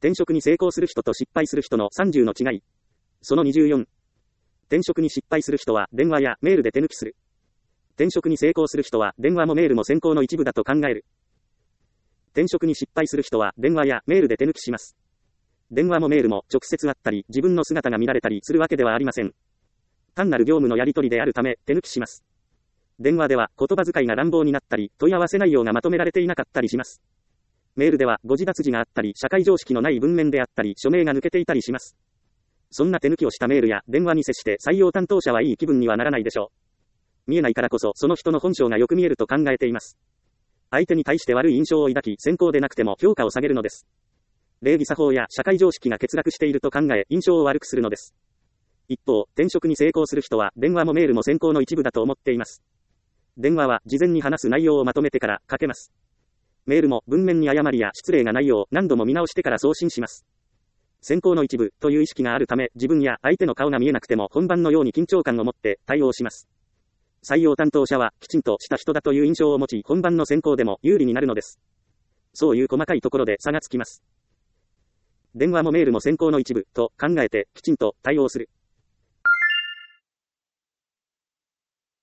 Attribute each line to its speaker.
Speaker 1: 転職に成功する人と失敗する人の30の違い。その24。転職に失敗する人は電話やメールで手抜きする。転職に成功する人は電話もメールも選考の一部だと考える。転職に失敗する人は電話やメールで手抜きします。電話もメールも直接会ったり自分の姿が見られたりするわけではありません。単なる業務のやり取りであるため手抜きします。電話では言葉遣いが乱暴になったり問い合わせ内容がまとめられていなかったりします。メールでは誤字脱字があったり社会常識のない文面であったり署名が抜けていたりします。そんな手抜きをしたメールや電話に接して採用担当者はいい気分にはならないでしょう。見えないからこそその人の本性がよく見えると考えています。相手に対して悪い印象を抱き選考でなくても評価を下げるのです。礼儀作法や社会常識が欠落していると考え印象を悪くするのです。一方、転職に成功する人は電話もメールも選考の一部だと思っています。電話は事前に話す内容をまとめてからかけます。メールも文面に誤りや失礼がないよう何度も見直してから送信します。選考の一部という意識があるため自分や相手の顔が見えなくても本番のように緊張感を持って対応します。採用担当者はきちんとした人だという印象を持ち本番の選考でも有利になるのです。そういう細かいところで差がつきます。電話もメールも選考の一部と考えてきちんと対応する。